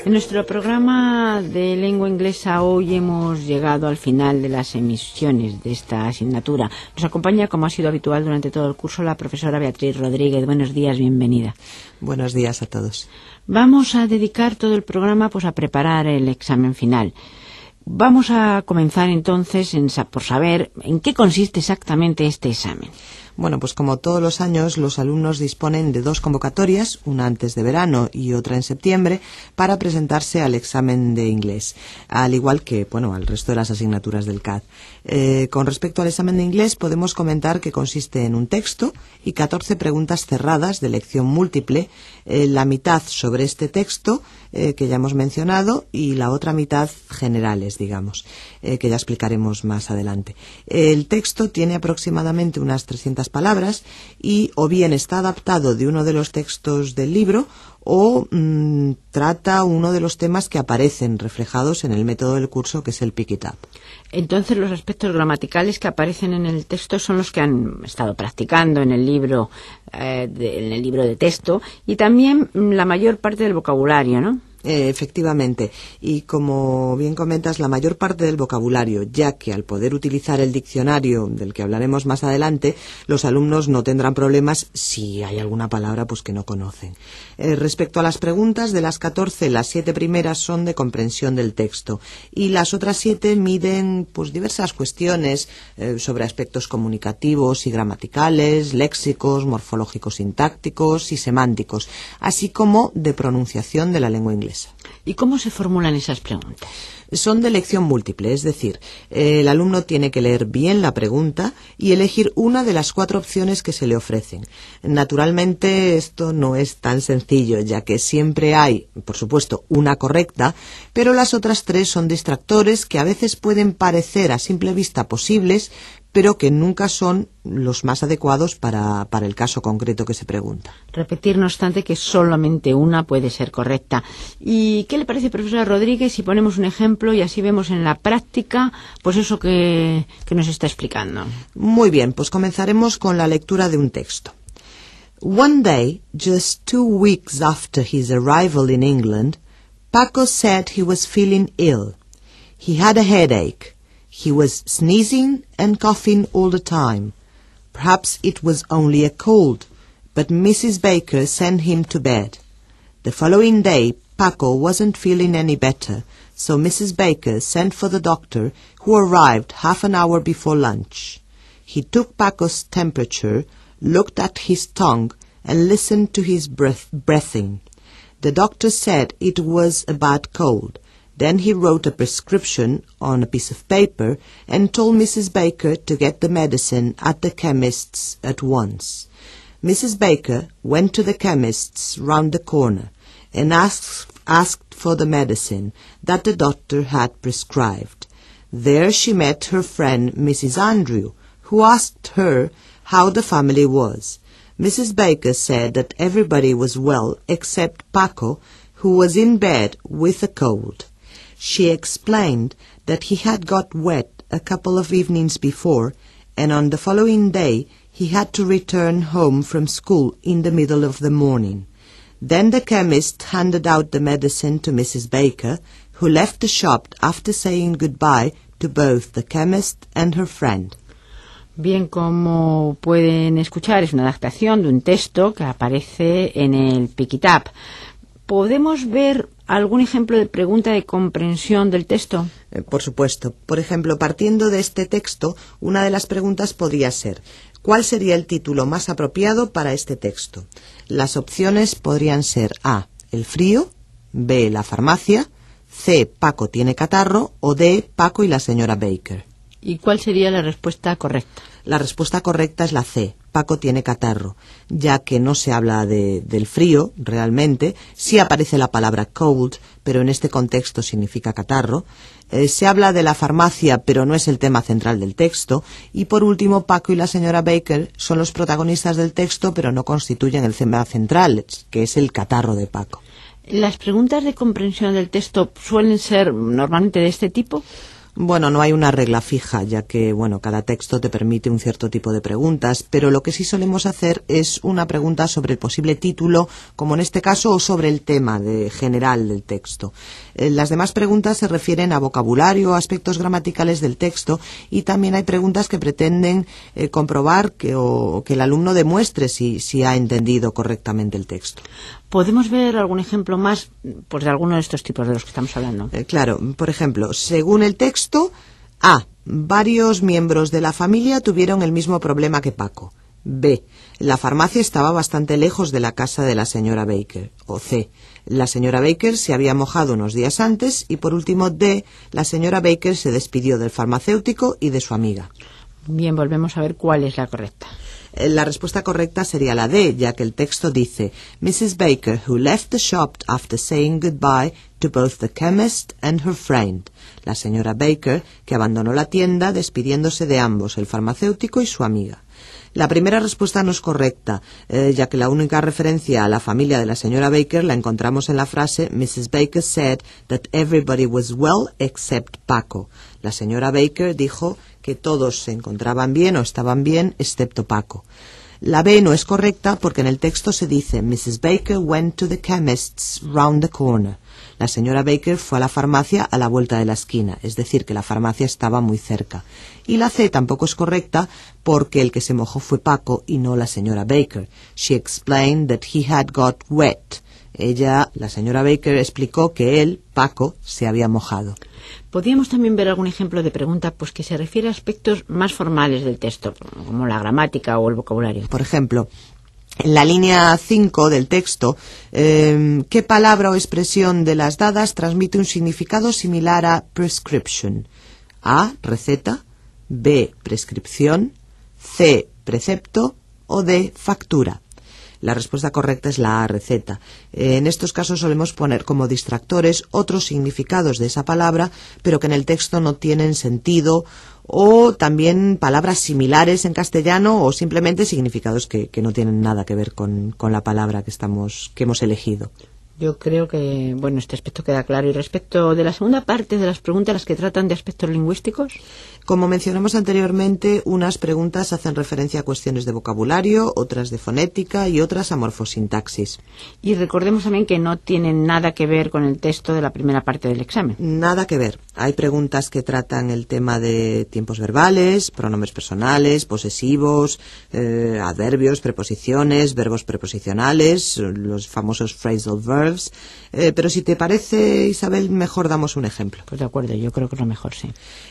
En nuestro programa de lengua inglesa hoy hemos llegado al final de las emisiones de esta asignatura. Nos acompaña, como ha sido habitual durante todo el curso, la profesora Beatriz Rodríguez. Buenos días, bienvenida. Buenos días a todos. Vamos a dedicar todo el programa a preparar el examen final. Vamos a comenzar entonces por saber en qué consiste exactamente este examen. Bueno, pues como todos los años, los alumnos disponen de 2 convocatorias, una antes de verano y otra en septiembre, para presentarse al examen de inglés, al igual que, al resto de las asignaturas del CAD. Con respecto al examen de inglés, podemos comentar que consiste en un texto y 14 preguntas cerradas de elección múltiple, la mitad sobre este texto, que ya hemos mencionado, y la otra mitad generales, digamos, que ya explicaremos más adelante. El texto tiene aproximadamente unas 300 palabras y o bien está adaptado de uno de los textos del libro o trata uno de los temas que aparecen reflejados en el método del curso, que es el Pick It Up. Entonces, los aspectos gramaticales que aparecen en el texto son los que han estado practicando en el libro, de texto, y también la mayor parte del vocabulario, ¿no? Efectivamente, y como bien comentas, la mayor parte del vocabulario, ya que al poder utilizar el diccionario, del que hablaremos más adelante, los alumnos no tendrán problemas si hay alguna palabra que no conocen. Respecto a las preguntas, de las 14, las 7 primeras son de comprensión del texto y las otras 7 miden diversas cuestiones sobre aspectos comunicativos y gramaticales, léxicos, morfológicos, sintácticos y semánticos, así como de pronunciación de la lengua inglesa. ¿Y cómo se formulan esas preguntas? Son de elección múltiple, es decir, el alumno tiene que leer bien la pregunta y elegir una de las 4 opciones que se le ofrecen. Naturalmente, esto no es tan sencillo, ya que siempre hay, por supuesto, una correcta, pero las otras 3 son distractores que a veces pueden parecer a simple vista posibles, pero que nunca son los más adecuados para el caso concreto que se pregunta. Repetir, no obstante, que solamente una puede ser correcta. ¿Y qué le parece, profesora Rodríguez, si ponemos un ejemplo y así vemos en la práctica eso que nos está explicando? Muy bien, pues comenzaremos con la lectura de un texto. One day, just 2 weeks after his arrival in England, Paco said he was feeling ill. He had a headache. He was sneezing and coughing all the time. Perhaps it was only a cold, but Mrs. Baker sent him to bed. The following day, Paco wasn't feeling any better, so Mrs. Baker sent for the doctor, who arrived half an hour before lunch. He took Paco's temperature, looked at his tongue, and listened to his breathing. The doctor said it was a bad cold. Then he wrote a prescription on a piece of paper and told Mrs. Baker to get the medicine at the chemist's at once. Mrs. Baker went to the chemist's round the corner and asked for the medicine that the doctor had prescribed. There she met her friend Mrs. Andrew, who asked her how the family was. Mrs. Baker said that everybody was well except Paco, who was in bed with a cold. She explained that he had got wet a couple of evenings before, and on the following day he had to return home from school in the middle of the morning. Then the chemist handed out the medicine to Mrs. Baker, who left the shop after saying goodbye to both the chemist and her friend. Bien, como pueden escuchar, es una adaptación de un texto que aparece en el Pick It Up. ¿Podemos ver algún ejemplo de pregunta de comprensión del texto? Por supuesto. Por ejemplo, partiendo de este texto, una de las preguntas podría ser: ¿cuál sería el título más apropiado para este texto? Las opciones podrían ser A, el frío; B, la farmacia; C, Paco tiene catarro; o D, Paco y la señora Baker. ¿Y cuál sería la respuesta correcta? La respuesta correcta es la C, Paco tiene catarro, ya que no se habla del frío realmente. Sí aparece la palabra cold, pero en este contexto significa catarro. Se habla de la farmacia, pero no es el tema central del texto. Y por último, Paco y la señora Baker son los protagonistas del texto, pero no constituyen el tema central, que es el catarro de Paco. ¿Las preguntas de comprensión del texto suelen ser normalmente de este tipo? Bueno, no hay una regla fija, ya que, cada texto te permite un cierto tipo de preguntas, pero lo que sí solemos hacer es una pregunta sobre el posible título, como en este caso, o sobre el tema general del texto. Las demás preguntas se refieren a vocabulario o aspectos gramaticales del texto, y también hay preguntas que pretenden comprobar que el alumno demuestre si ha entendido correctamente el texto. ¿Podemos ver algún ejemplo más de alguno de estos tipos de los que estamos hablando? Claro, por ejemplo, según el texto, A. Varios miembros de la familia tuvieron el mismo problema que Paco. B. La farmacia estaba bastante lejos de la casa de la señora Baker. O C. La señora Baker se había mojado unos días antes. Y por último, D. La señora Baker se despidió del farmacéutico y de su amiga. Bien, volvemos a ver cuál es la correcta. La respuesta correcta sería la D, ya que el texto dice Mrs. Baker, who left the shop after saying goodbye to both the chemist and her friend. La señora Baker, que abandonó la tienda despidiéndose de ambos, el farmacéutico y su amiga. La primera respuesta no es correcta, ya que la única referencia a la familia de la señora Baker la encontramos en la frase Mrs. Baker said that everybody was well except Paco. La señora Baker dijo que todos se encontraban bien o estaban bien excepto Paco. La B no es correcta porque en el texto se dice Mrs. Baker went to the chemist's round the corner. La señora Baker fue a la farmacia a la vuelta de la esquina, es decir, que la farmacia estaba muy cerca. Y la C tampoco es correcta porque el que se mojó fue Paco y no la señora Baker. She explained that he had got wet. La señora Baker, explicó que él, Paco, se había mojado. Podríamos también ver algún ejemplo de pregunta que se refiere a aspectos más formales del texto, como la gramática o el vocabulario. Por ejemplo, en la línea 5 del texto, ¿qué palabra o expresión de las dadas transmite un significado similar a prescription? A, receta, B, prescripción, C, precepto o D, factura. La respuesta correcta es la A, receta. En estos casos solemos poner como distractores otros significados de esa palabra, pero que en el texto no tienen sentido, o también palabras similares en castellano, o simplemente significados que no tienen nada que ver con la palabra que hemos elegido. Yo creo que, este aspecto queda claro. Y respecto de la segunda parte de las preguntas, las que tratan de aspectos lingüísticos. Como mencionamos anteriormente, unas preguntas hacen referencia a cuestiones de vocabulario, otras de fonética y otras a morfosintaxis. Y recordemos también que no tienen nada que ver con el texto de la primera parte del examen. Nada que ver. Hay preguntas que tratan el tema de tiempos verbales, pronombres personales, posesivos, adverbios, preposiciones, verbos preposicionales, los famosos phrasal verbs. Pero si te parece, Isabel, mejor damos un ejemplo. Pues de acuerdo, yo creo que es lo mejor, sí.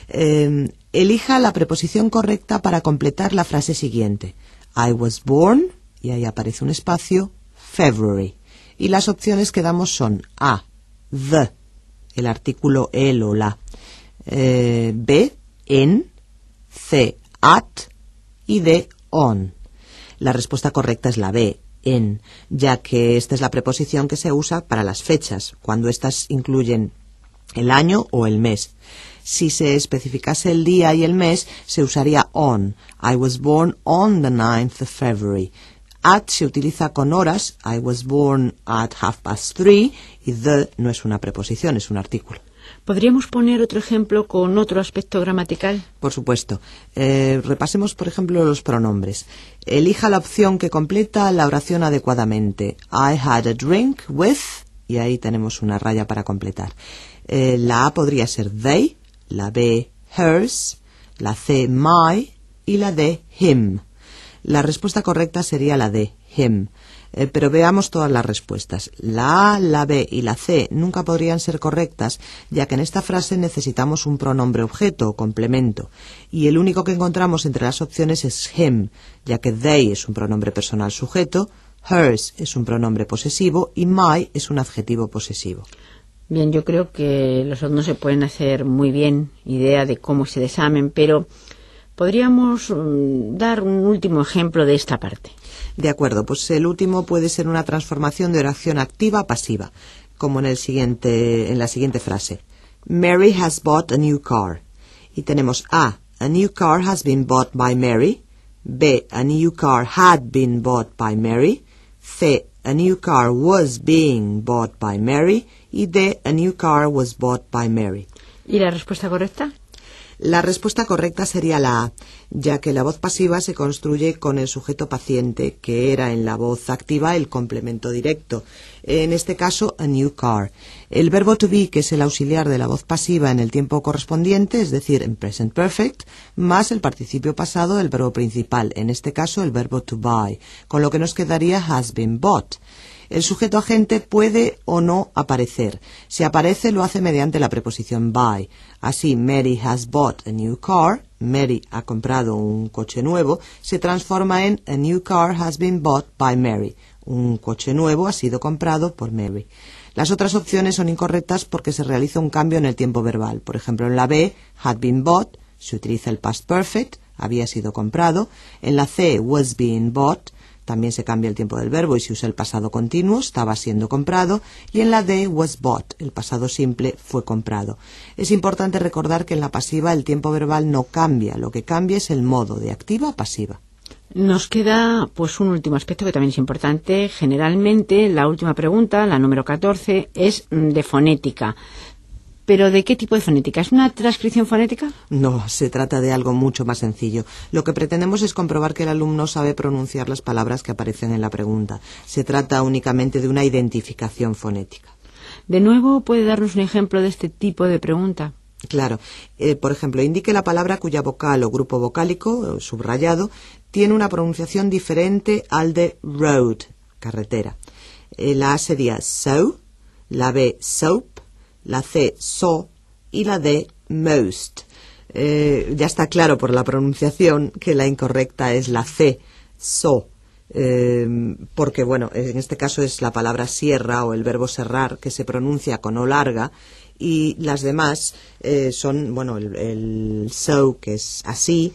Elija la preposición correcta para completar la frase siguiente. I was born, y ahí aparece un espacio, February. Y las opciones que damos son A, the, el artículo el o la, B, en, C, at y D, on. La respuesta correcta es la B, en, ya que esta es la preposición que se usa para las fechas, cuando éstas incluyen el año o el mes. Si se especificase el día y el mes, se usaría on. I was born on the 9th of February. At se utiliza con horas. I was born at 3:30. Y the no es una preposición, es un artículo. ¿Podríamos poner otro ejemplo con otro aspecto gramatical? Por supuesto. Repasemos, por ejemplo, los pronombres. Elija la opción que completa la oración adecuadamente. I had a drink with... Y ahí tenemos una raya para completar. La A podría ser they, la B hers, la C my y la D him. La respuesta correcta sería la D, him. Pero veamos todas las respuestas. La A, la B y la C nunca podrían ser correctas, ya que en esta frase necesitamos un pronombre objeto o complemento. Y el único que encontramos entre las opciones es him, ya que they es un pronombre personal sujeto, hers es un pronombre posesivo y my es un adjetivo posesivo. Bien, yo creo que los alumnos se pueden hacer muy bien idea de cómo es el examen, pero podríamos dar un último ejemplo de esta parte. De acuerdo, pues el último puede ser una transformación de oración activa a pasiva, como en la siguiente frase. Mary has bought a new car. Y tenemos A new car has been bought by Mary. B, a new car had been bought by Mary. C, a new car was being bought by Mary. Y D, a new car was bought by Mary. ¿Y la respuesta correcta? La respuesta correcta sería la A, ya que la voz pasiva se construye con el sujeto paciente, que era en la voz activa el complemento directo. En este caso, a new car. El verbo to be, que es el auxiliar de la voz pasiva en el tiempo correspondiente, es decir, en present perfect, más el participio pasado del verbo principal, en este caso el verbo to buy, con lo que nos quedaría has been bought. El sujeto agente puede o no aparecer. Si aparece, lo hace mediante la preposición by. Así, Mary has bought a new car, Mary ha comprado un coche nuevo, se transforma en a new car has been bought by Mary. Un coche nuevo ha sido comprado por Mary. Las otras opciones son incorrectas porque se realiza un cambio en el tiempo verbal. Por ejemplo, en la B, had been bought, se utiliza el past perfect, había sido comprado. En la C, was being bought, también se cambia el tiempo del verbo y se usa el pasado continuo, estaba siendo comprado. Y en la D, was bought, el pasado simple, fue comprado. Es importante recordar que en la pasiva el tiempo verbal no cambia, lo que cambia es el modo, de activa a pasiva. Nos queda pues un último aspecto que también es importante. Generalmente la última pregunta, la número 14, es de fonética. ¿Pero de qué tipo de fonética? ¿Es una transcripción fonética? No, se trata de algo mucho más sencillo. Lo que pretendemos es comprobar que el alumno sabe pronunciar las palabras que aparecen en la pregunta. Se trata únicamente de una identificación fonética. De nuevo, ¿puede darnos un ejemplo de este tipo de pregunta? Claro. Por ejemplo, indique la palabra cuya vocal o grupo vocálico, subrayado, tiene una pronunciación diferente al de road, carretera. La A sería so, la B soap, la C saw y la D most. Ya está claro por la pronunciación que la incorrecta es la C, saw. Porque, bueno, en este caso es la palabra sierra o el verbo serrar que se pronuncia con O larga, y las demás son, bueno, el soap, que es así,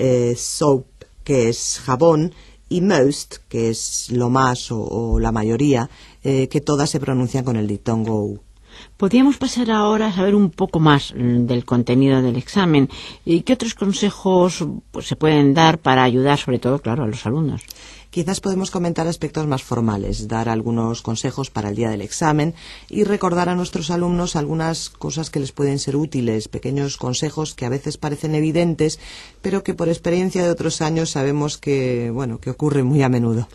soap, que es jabón, y most, que es lo más o la mayoría, que todas se pronuncian con el diptongo U. Podríamos pasar ahora a saber un poco más del contenido del examen. ¿Y qué otros consejos pues, se pueden dar para ayudar, sobre todo, claro, a los alumnos? Quizás podemos comentar aspectos más formales, dar algunos consejos para el día del examen y recordar a nuestros alumnos algunas cosas que les pueden ser útiles, pequeños consejos que a veces parecen evidentes, pero que por experiencia de otros años sabemos que, bueno, que ocurren muy a menudo.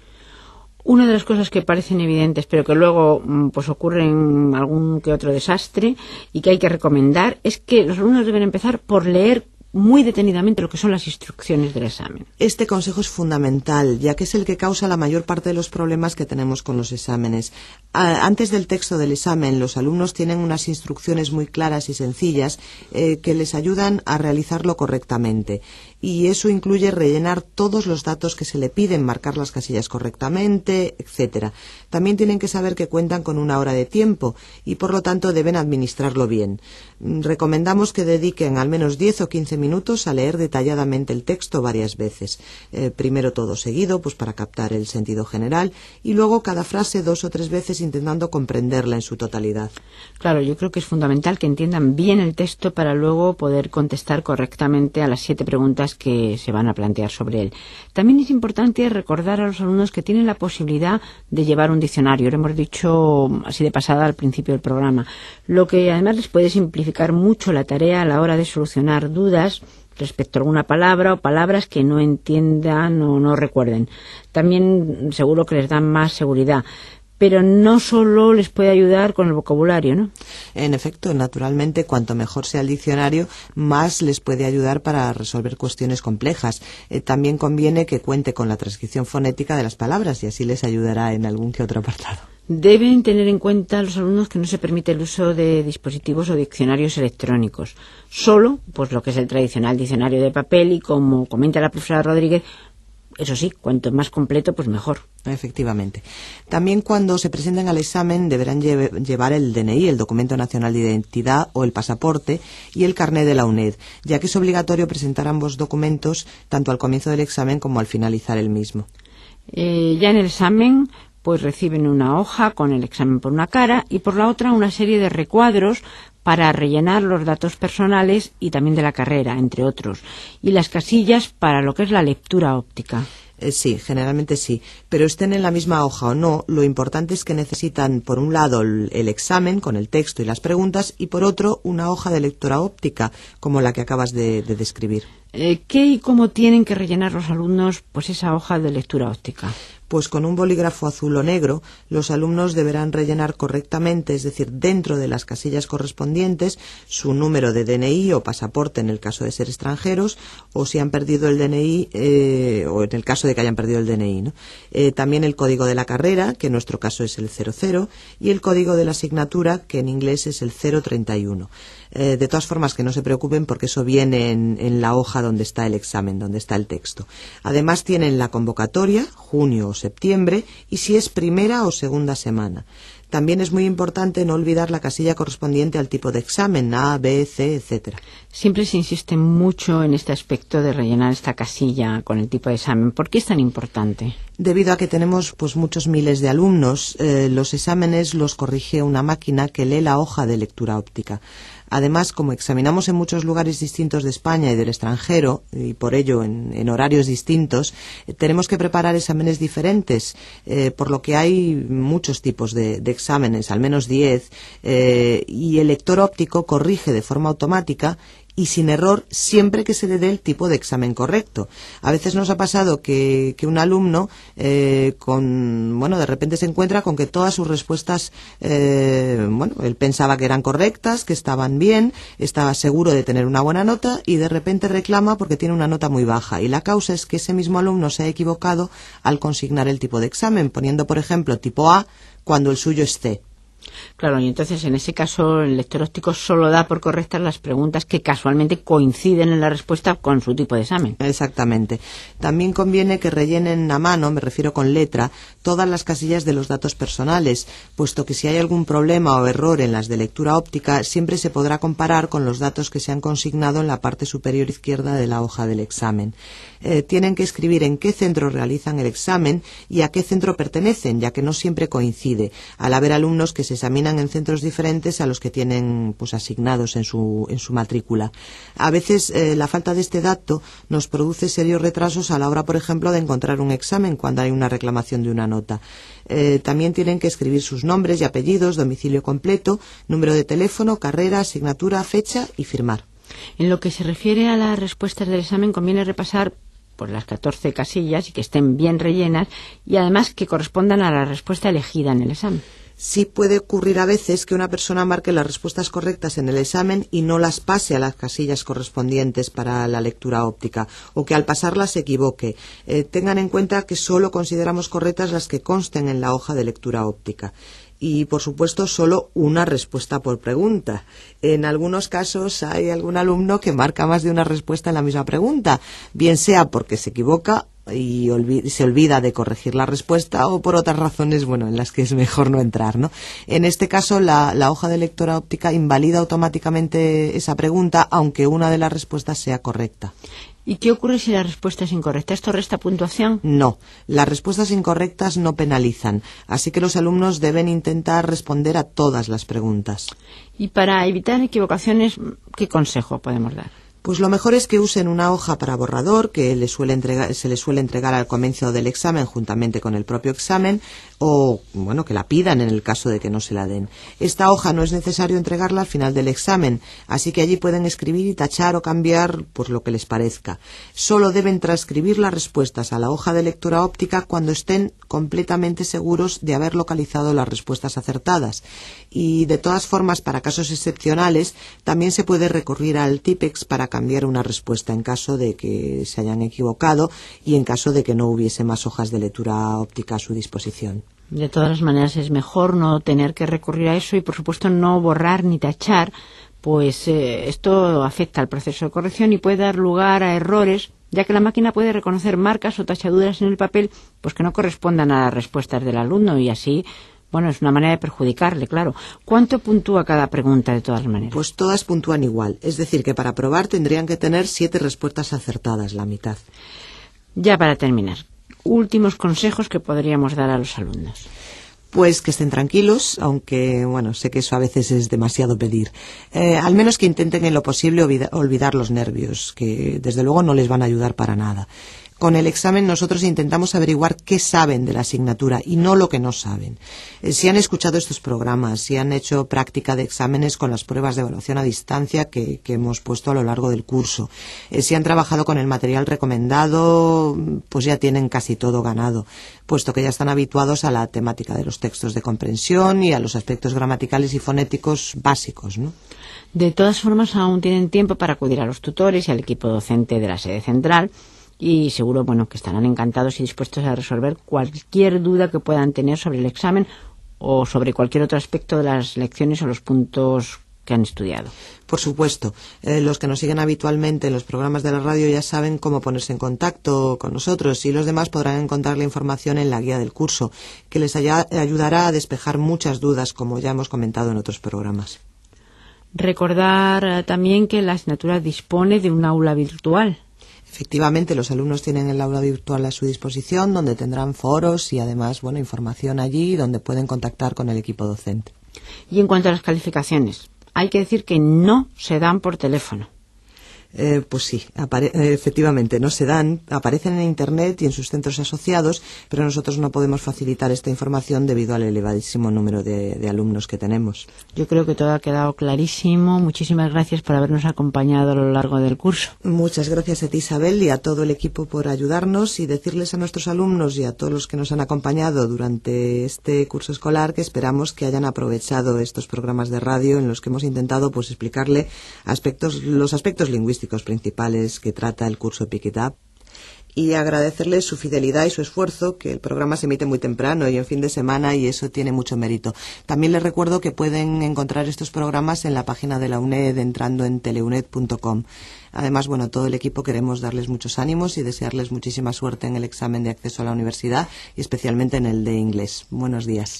Una de las cosas que parecen evidentes, pero que luego pues ocurren algún que otro desastre y que hay que recomendar, es que los alumnos deben empezar por leer muy detenidamente lo que son las instrucciones del examen. Este consejo es fundamental, ya que es el que causa la mayor parte de los problemas que tenemos con los exámenes. Antes del texto del examen, los alumnos tienen unas instrucciones muy claras y sencillas que les ayudan a realizarlo correctamente. Y eso incluye rellenar todos los datos que se le piden, marcar las casillas correctamente, etcétera. También tienen que saber que cuentan con una hora de tiempo y, por lo tanto, deben administrarlo bien. Recomendamos que dediquen al menos 10 o 15 minutos a leer detalladamente el texto varias veces. Primero todo seguido, pues para captar el sentido general, y luego cada frase 2 o 3 veces intentando comprenderla en su totalidad. Claro, yo creo que es fundamental que entiendan bien el texto para luego poder contestar correctamente a las 7 preguntas que se van a plantear sobre él. También es importante recordar a los alumnos que tienen la posibilidad de llevar un diccionario. Lo hemos dicho así de pasada al principio del programa, lo que además les puede simplificar mucho la tarea a la hora de solucionar dudas respecto a alguna palabra o palabras que no entiendan o no recuerden. También seguro que les dan más seguridad. Pero no solo les puede ayudar con el vocabulario, ¿no? En efecto, naturalmente, cuanto mejor sea el diccionario, más les puede ayudar para resolver cuestiones complejas. También conviene que cuente con la transcripción fonética de las palabras y así les ayudará en algún que otro apartado. Deben tener en cuenta los alumnos que no se permite el uso de dispositivos o diccionarios electrónicos. Solo, pues lo que es el tradicional diccionario de papel y, como comenta la profesora Rodríguez, eso sí, cuanto más completo, pues mejor. Efectivamente. También cuando se presenten al examen deberán llevar el DNI, el Documento Nacional de Identidad, o el pasaporte y el carné de la UNED, ya que es obligatorio presentar ambos documentos tanto al comienzo del examen como al finalizar el mismo. Ya en el examen pues reciben una hoja con el examen por una cara y por la otra una serie de recuadros para rellenar los datos personales y también de la carrera, entre otros, y las casillas para lo que es la lectura óptica. Sí, generalmente sí, pero estén en la misma hoja o no, lo importante es que necesitan, por un lado, el examen con el texto y las preguntas, y por otro, una hoja de lectura óptica, como la que acabas de describir. ¿Qué y cómo tienen que rellenar los alumnos pues esa hoja de lectura óptica? Pues con un bolígrafo azul o negro, los alumnos deberán rellenar correctamente, es decir, dentro de las casillas correspondientes, su número de DNI o pasaporte en el caso de ser extranjeros, o si han perdido el DNI, o en el caso de que hayan perdido el DNI, ¿no? También el código de la carrera, que en nuestro caso es el 00, y el código de la asignatura, que en inglés es el 031. De todas formas, que no se preocupen porque eso viene en la hoja donde está el examen, donde está el texto. Además tienen la convocatoria, junio o septiembre, y si es primera o segunda semana. También es muy importante no olvidar la casilla correspondiente al tipo de examen, A, B, C, etcétera. Siempre se insiste mucho en este aspecto de rellenar esta casilla con el tipo de examen. ¿Por qué es tan importante? Debido a que tenemos pues muchos miles de alumnos, los exámenes los corrige una máquina que lee la hoja de lectura óptica. Además, como examinamos en muchos lugares distintos de España y del extranjero, y por ello en horarios distintos, tenemos que preparar exámenes diferentes, por lo que hay muchos tipos de exámenes, al menos 10, y el lector óptico corrige de forma automática y sin error siempre que se le dé el tipo de examen correcto. A veces nos ha pasado que un alumno de repente se encuentra con que todas sus respuestas, él pensaba que eran correctas, que estaban bien, estaba seguro de tener una buena nota y de repente reclama porque tiene una nota muy baja. Y la causa es que ese mismo alumno se ha equivocado al consignar el tipo de examen, poniendo, por ejemplo, tipo A cuando el suyo es C. Claro, y entonces en ese caso el lector óptico solo da por correctas las preguntas que casualmente coinciden en la respuesta con su tipo de examen. Exactamente. También conviene que rellenen a mano, me refiero con letra, todas las casillas de los datos personales, puesto que si hay algún problema o error en las de lectura óptica, siempre se podrá comparar con los datos que se han consignado en la parte superior izquierda de la hoja del examen. Tienen que escribir en qué centro realizan el examen y a qué centro pertenecen, ya que no siempre coincide, al haber alumnos que se examinan en centros diferentes a los que tienen pues asignados en su matrícula. A veces la falta de este dato nos produce serios retrasos a la hora, por ejemplo, de encontrar un examen cuando hay una reclamación de una nota. También tienen que escribir sus nombres y apellidos, domicilio completo, número de teléfono, carrera, asignatura, fecha y firmar. En lo que se refiere a las respuestas del examen, conviene repasar por las 14 casillas y que estén bien rellenas y además que correspondan a la respuesta elegida en el examen. Sí puede ocurrir a veces que una persona marque las respuestas correctas en el examen y no las pase a las casillas correspondientes para la lectura óptica, o que al pasarlas se equivoque. Tengan en cuenta que solo consideramos correctas las que consten en la hoja de lectura óptica. Y, por supuesto, solo una respuesta por pregunta. En algunos casos hay algún alumno que marca más de una respuesta en la misma pregunta, bien sea porque se equivoca y se olvida de corregir la respuesta o por otras razones, en las que es mejor no entrar, ¿no? En este caso, la hoja de lectura óptica invalida automáticamente esa pregunta, aunque una de las respuestas sea correcta. ¿Y qué ocurre si la respuesta es incorrecta? ¿Esto resta puntuación? No, las respuestas incorrectas no penalizan, así que los alumnos deben intentar responder a todas las preguntas. Y para evitar equivocaciones, ¿qué consejo podemos dar? Pues lo mejor es que usen una hoja para borrador que se les suele entregar al comienzo del examen juntamente con el propio examen, o que la pidan en el caso de que no se la den. Esta hoja no es necesario entregarla al final del examen, así que allí pueden escribir y tachar o cambiar pues lo que les parezca. Solo deben transcribir las respuestas a la hoja de lectura óptica cuando estén completamente seguros de haber localizado las respuestas acertadas. Y de todas formas, para casos excepcionales, también se puede recurrir al Tipex para cambiar una respuesta en caso de que se hayan equivocado y en caso de que no hubiese más hojas de lectura óptica a su disposición. De todas maneras, es mejor no tener que recurrir a eso y, por supuesto, no borrar ni tachar, pues esto afecta al proceso de corrección y puede dar lugar a errores, ya que la máquina puede reconocer marcas o tachaduras en el papel pues que no correspondan a las respuestas del alumno y así... es una manera de perjudicarle, claro. ¿Cuánto puntúa cada pregunta de todas maneras? Pues todas puntúan igual. Es decir, que para probar tendrían que tener 7 respuestas acertadas, la mitad. Ya para terminar, últimos consejos que podríamos dar a los alumnos. Pues que estén tranquilos, aunque, sé que eso a veces es demasiado pedir. Al menos que intenten en lo posible olvidar los nervios, que desde luego no les van a ayudar para nada. Con el examen nosotros intentamos averiguar qué saben de la asignatura y no lo que no saben. Si han escuchado estos programas, si han hecho práctica de exámenes con las pruebas de evaluación a distancia que hemos puesto a lo largo del curso, si han trabajado con el material recomendado, pues ya tienen casi todo ganado, puesto que ya están habituados a la temática de los textos de comprensión y a los aspectos gramaticales y fonéticos básicos, ¿no? De todas formas, aún tienen tiempo para acudir a los tutores y al equipo docente de la sede central, y seguro, que estarán encantados y dispuestos a resolver cualquier duda que puedan tener sobre el examen o sobre cualquier otro aspecto de las lecciones o los puntos que han estudiado. Por supuesto, los que nos siguen habitualmente en los programas de la radio ya saben cómo ponerse en contacto con nosotros, y los demás podrán encontrar la información en la guía del curso, que les ayudará a despejar muchas dudas, como ya hemos comentado en otros programas. Recordar también que la asignatura dispone de un aula virtual. Efectivamente, los alumnos tienen el aula virtual a su disposición, donde tendrán foros y además, información allí donde pueden contactar con el equipo docente. Y en cuanto a las calificaciones, hay que decir que no se dan por teléfono. Pues sí, efectivamente, no se dan, aparecen en Internet y en sus centros asociados, pero nosotros no podemos facilitar esta información debido al elevadísimo número de alumnos que tenemos. Yo creo que todo ha quedado clarísimo. Muchísimas gracias por habernos acompañado a lo largo del curso. Muchas gracias a ti, Isabel, y a todo el equipo por ayudarnos, y decirles a nuestros alumnos y a todos los que nos han acompañado durante este curso escolar que esperamos que hayan aprovechado estos programas de radio en los que hemos intentado explicarle los aspectos lingüísticos principales que trata el curso Pick It Up, y agradecerles su fidelidad y su esfuerzo, que el programa se emite muy temprano y en fin de semana, y eso tiene mucho mérito. También les recuerdo que pueden encontrar estos programas en la página de la UNED entrando en teleuned.com. Además, todo el equipo queremos darles muchos ánimos y desearles muchísima suerte en el examen de acceso a la universidad, y especialmente en el de inglés. Buenos días.